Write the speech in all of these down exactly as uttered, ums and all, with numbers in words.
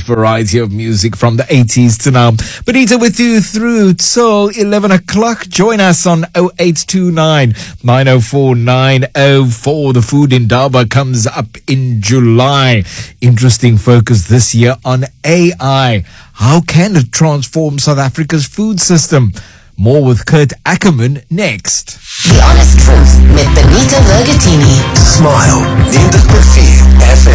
variety of music from the eighties to now. Benita with you through till eleven o'clock. Join us on oh eight two nine, nine oh four, nine oh four. The Food Indaba comes up in July. Interesting focus this year on A I. How can it transform South Africa's food system? More with Kurt Ackerman next. The Honest Truth with Benita Vergatini. Smile, Independent F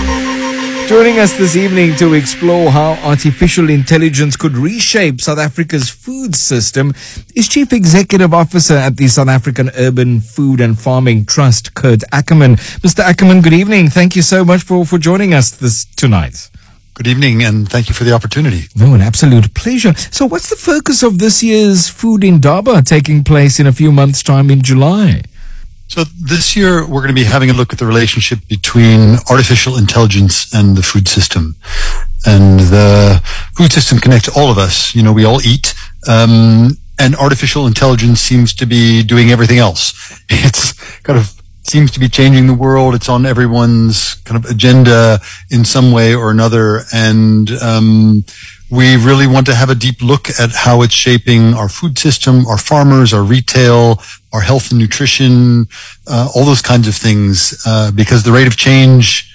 M. Joining us this evening to explore how artificial intelligence could reshape South Africa's food system is Chief Executive Officer at the South African Urban Food and Farming Trust, Kurt Ackerman. Mister Ackerman, good evening. Thank you so much for, for joining us this tonight. Good evening, and thank you for the opportunity. No, an absolute pleasure. So what's the focus of this year's Food Indaba taking place in a few months' time in July? So this year, we're going to be having a look at the relationship between artificial intelligence and the food system. And the food system connects all of us. You know, we all eat, um, and artificial intelligence seems to be doing everything else. It's kind of seems to be changing the world. It's on everyone's kind of agenda in some way or another. And um, we really want to have a deep look at how it's shaping our food system, our farmers, our retail, our health and nutrition, uh, all those kinds of things, uh, because the rate of change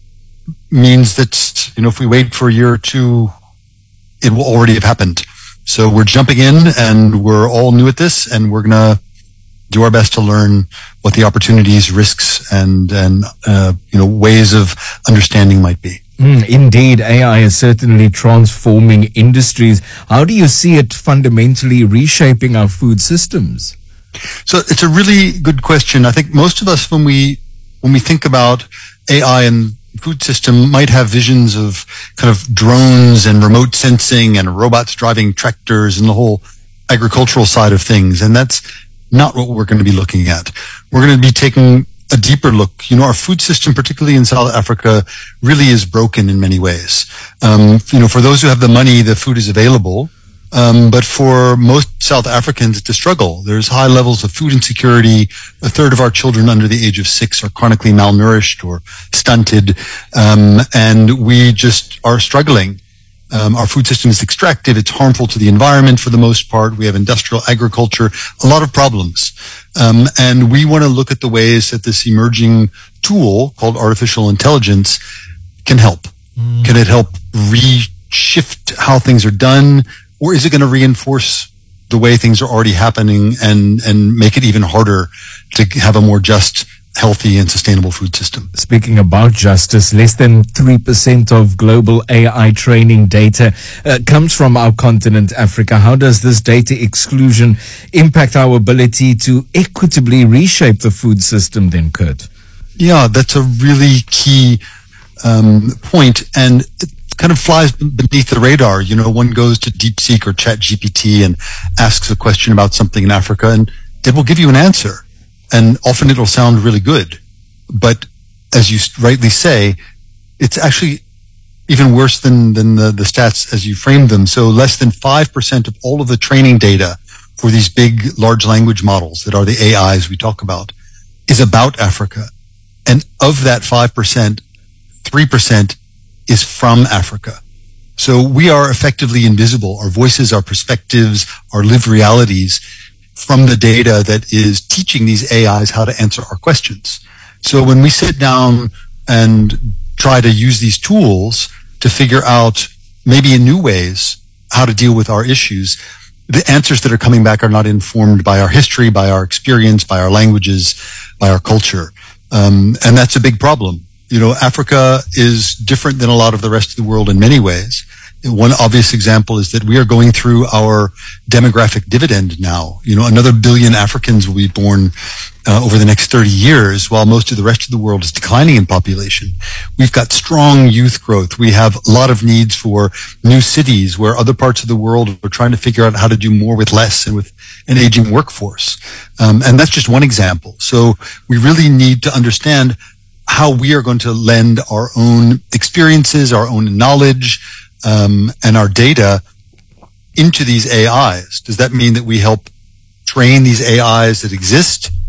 means that, you know, if we wait for a year or two, it will already have happened. So we're jumping in, and we're all new at this, and we're going to do our best to learn what the opportunities, risks, and and uh, you know ways of understanding might be. Mm, indeed, A I is certainly transforming industries. How do you see it fundamentally reshaping our food systems? So it's a really good question. I think most of us, when we when we think about A I and food system, might have visions of kind of drones and remote sensing and robots driving tractors and the whole agricultural side of things, and that's not what we're going to be looking at. We're going to be taking a deeper look. You know, our food system, particularly in South Africa, really is broken in many ways. Um, you know, for those who have the money, the food is available. Um, but for most South Africans, it's a struggle. There's high levels of food insecurity. A third of our children under the age of six are chronically malnourished or stunted. Um, and we just are struggling. Um, our food system is extractive. It's harmful to the environment for the most part. We have industrial agriculture, a lot of problems. Um, and we want to look at the ways that this emerging tool called artificial intelligence can help. Mm. Can it help reshift how things are done? Or is it going to reinforce the way things are already happening and, and make it even harder to have a more just, healthy and sustainable food system? Speaking about justice, less than three percent of global A I training data uh, comes from our continent, Africa. How does this data exclusion impact our ability to equitably reshape the food system then, Kurt? Yeah, that's a really key um, point, and it kind of flies beneath the radar. You know, one goes to DeepSeek or ChatGPT and asks a question about something in Africa, and it will give you an answer. And often it'll sound really good. But as you rightly say, it's actually even worse than, than the, the stats as you framed them. So less than five percent of all of the training data for these big large language models that are the A Is we talk about is about Africa. And of that five percent, three percent is from Africa. So we are effectively invisible. Our voices, our perspectives, our lived realities from the data that is teaching these A Is how to answer our questions. So when we sit down and try to use these tools to figure out maybe in new ways how to deal with our issues, the answers that are coming back are not informed by our history, by our experience, by our languages, by our culture. Um, and that's a big problem. You know, Africa is different than a lot of the rest of the world in many ways. One obvious example is that we are going through our demographic dividend now. You know, another billion Africans will be born uh, over the next thirty years, while most of the rest of the world is declining in population. We've got strong youth growth. We have a lot of needs for new cities where other parts of the world are trying to figure out how to do more with less and with an aging workforce. Um, and that's just one example. So we really need to understand how we are going to lend our own experiences, our own knowledge, Um, and our data into these A Is. Does that mean that we help train these A Is that exist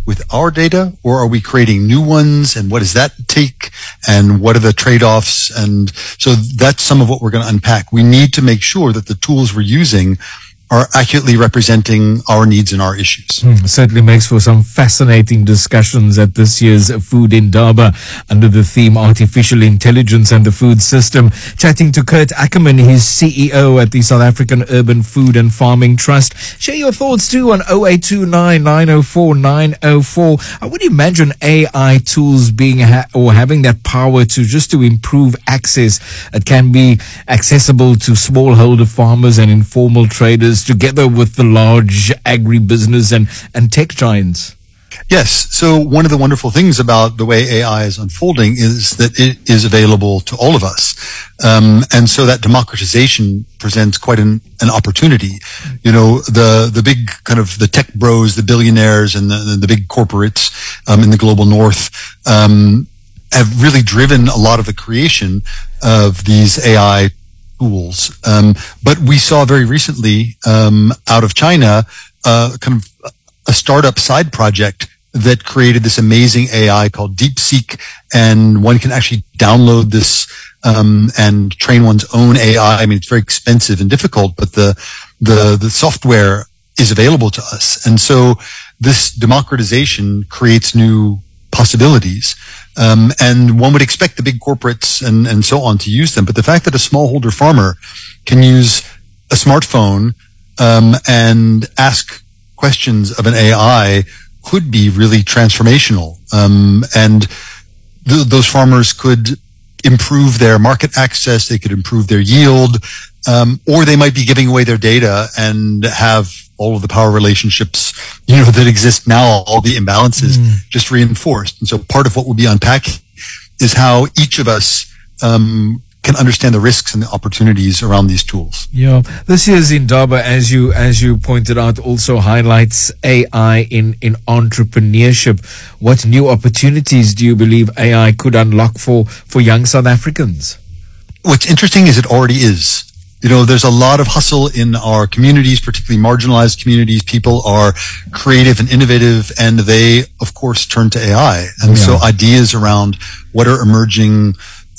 with our data, or are we creating new ones? And what does that take? And what are the trade-offs? And so that's some of what we're going to unpack. We need to make sure that the tools we're using are accurately representing our needs and our issues. Mm, certainly makes for some fascinating discussions at this year's Food Indaba under the theme Artificial Intelligence and the Food System. Chatting to Kurt Ackerman, he's C E O at the South African Urban Food and Farming Trust. Share your thoughts too on oh eight two nine, nine oh four, nine oh four. I would imagine A I tools being ha- or having that power to just to improve access. It can be accessible to smallholder farmers and informal traders, together with the large agribusiness and, and tech giants. Yes. So one of the wonderful things about the way A I is unfolding is that it is available to all of us. Um, and so that democratization presents quite an, an opportunity. You know, the, the big kind of the tech bros, the billionaires and the, the big corporates, um, in the global north, um, have really driven a lot of the creation of these A I tools. Um, but we saw very recently, um, out of China, uh, kind of a startup side project that created this amazing A I called DeepSeek, and one can actually download this, um, and train one's own A I. I mean, it's very expensive and difficult, but the, the, the software is available to us. And so this democratization creates new possibilities. Um, and one would expect the big corporates and, and so on to use them. But the fact that a smallholder farmer can use a smartphone, um, and ask questions of an A I could be really transformational. Um, and th- those farmers could improve their market access. They could improve their yield, um, or they might be giving away their data and have all of the power relationships, you know, that exist now, all the imbalances mm. just reinforced. And so part of what we'll be unpacking is how each of us, um, can understand the risks and the opportunities around these tools. Yeah. This year's Indaba, as you, as you pointed out, also highlights A I in, in entrepreneurship. What new opportunities do you believe A I could unlock for, for young South Africans? What's interesting is it already is. You know, there's a lot of hustle in our communities, particularly marginalized communities. People are creative and innovative, and they, of course, turn to A I. And yeah. so ideas around what are emerging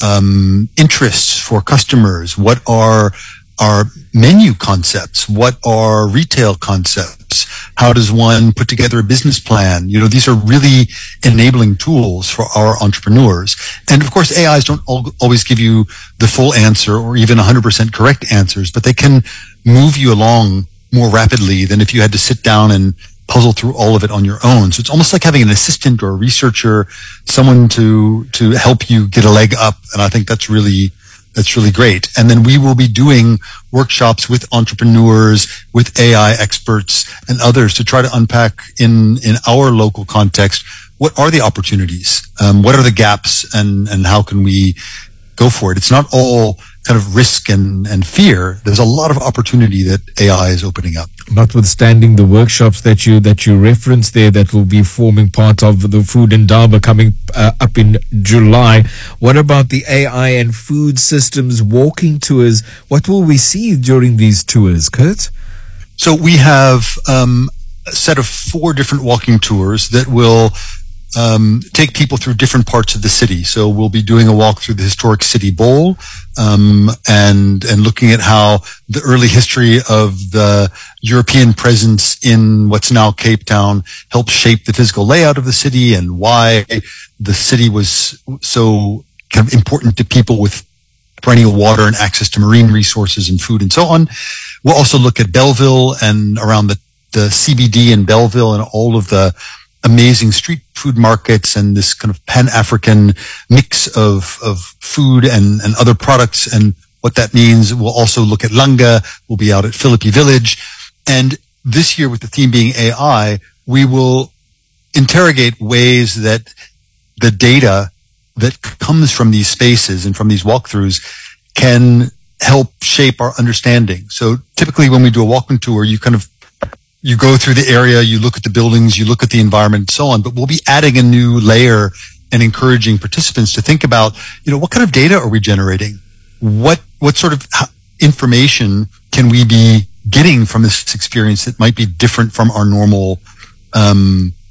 um, interests for customers, what are our menu concepts, what are retail concepts, how does one put together a business plan? You know, these are really enabling tools for our entrepreneurs. And of course, A Is don't al- always give you the full answer or even one hundred percent correct answers, but they can move you along more rapidly than if you had to sit down and puzzle through all of it on your own. So it's almost like having an assistant or a researcher, someone to, to help you get a leg up. And I think that's really, that's really great. And then we will be doing workshops with entrepreneurs, with A I experts and others to try to unpack in, in our local context, what are the opportunities? Um, what are the gaps, and, and how can we go for it? It's not all kind of risk and, and fear. There's a lot of opportunity that A I is opening up. Notwithstanding the workshops that you that you referenced there that will be forming part of the Food Indaba coming uh, up in July, what about the A I and food systems walking tours? What will we see during these tours, Kurt? So we have um, a set of four different walking tours that will Um, take people through different parts of the city. So we'll be doing a walk through the historic City Bowl, um, and and looking at how the early history of the European presence in what's now Cape Town helped shape the physical layout of the city, and why the city was so kind of important to people with perennial water and access to marine resources and food and so on. We'll also look at Bellville and around the, the C B D in Bellville and all of the amazing street food markets and this kind of Pan-African mix of, of food and, and other products and what that means. We'll also look at Langa. We'll be out at Philippi Village. And this year, with the theme being A I, we will interrogate ways that the data that comes from these spaces and from these walkthroughs can help shape our understanding. So typically when we do a walking tour, you kind of You go through the area, you look at the buildings, you look at the environment and so on, but we'll be adding a new layer and encouraging participants to think about, you know, what kind of data are we generating? What, what sort of information can we be getting from this experience that might be different from our normal, um,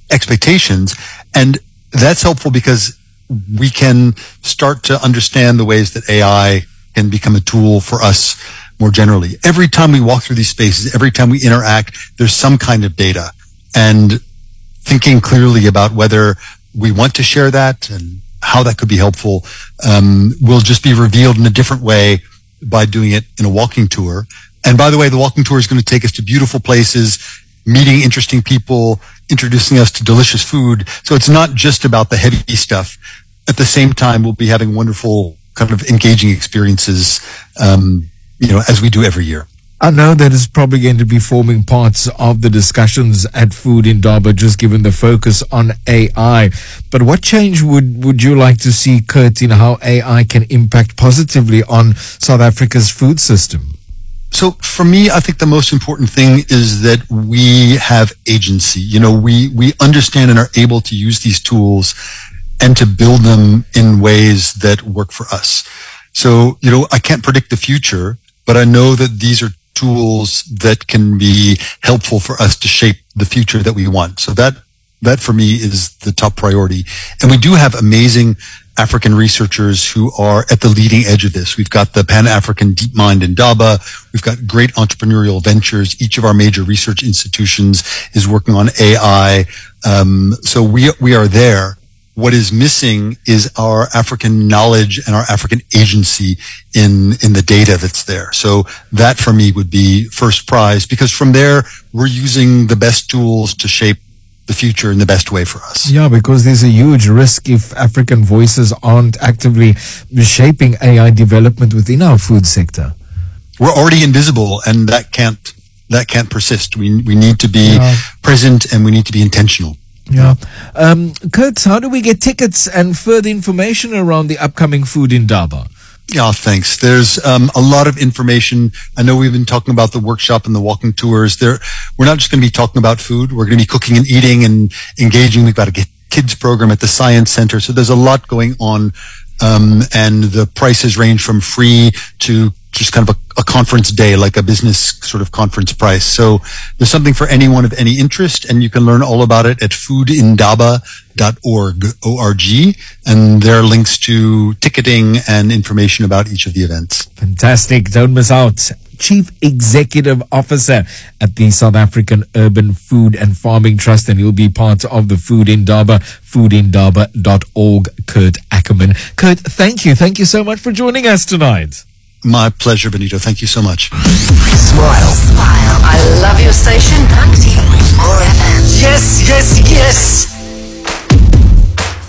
expectations. And that's helpful because we can start to understand the ways that A I can become a tool for us more generally. Every time we walk through these spaces, every time we interact, there's some kind of data. And thinking clearly about whether we want to share that and how that could be helpful um, will just be revealed in a different way by doing it in a walking tour. And by the way, the walking tour is going to take us to beautiful places, meeting interesting people, introducing us to delicious food. So it's not just about the heavy stuff. At the same time, we'll be having wonderful kind of engaging experiences, um, you know, as we do every year. I know that is probably going to be forming parts of the discussions at Food Indaba, just given the focus on A I. But what change would, would you like to see, Kurt, in how A I can impact positively on South Africa's food system? So for me, I think the most important thing is that we have agency. You know, we, we understand and are able to use these tools and to build them in ways that work for us. So, you know, I can't predict the future, but I know that these are tools that can be helpful for us to shape the future that we want. So that, that for me is the top priority. And we do have amazing African researchers who are at the leading edge of this. We've got the Pan-African DeepMind Indaba. We've got great entrepreneurial ventures. Each of our major research institutions is working on A I. Um, so we, we are there. What is missing is our African knowledge and our African agency in, in the data that's there. So that for me would be first prize, because from there, we're using the best tools to shape the future in the best way for us. Yeah, because there's a huge risk if African voices aren't actively shaping A I development within our food sector. We're already invisible, and that can't, that can't persist. We, we need to be yeah. present, and we need to be intentional. Yeah. Um, Kurt, how do we get tickets and further information around the upcoming Food Indaba? Yeah, thanks. There's um, a lot of information. I know we've been talking about the workshop and the walking tours. There, we're not just going to be talking about food. We're going to be cooking and eating and engaging. We've got a kids program at the Science Center. So there's a lot going on. Um, and the prices range from free to just kind of a, a conference day, like a business sort of conference price. So there's something for anyone of any interest, and you can learn all about it at food indaba dot org, O R G, and there are links to ticketing and information about each of the events. Fantastic. Don't miss out. Chief Executive Officer at the South African Urban Food and Farming Trust, and he'll be part of the Food Indaba, food indaba dot org, Kurt Ackerman. Kurt, thank you. Thank you so much for joining us tonight. My pleasure, Benito. Thank you so much. Smile. Smile. I love your station. ninety point four F M. Yes, yes, yes.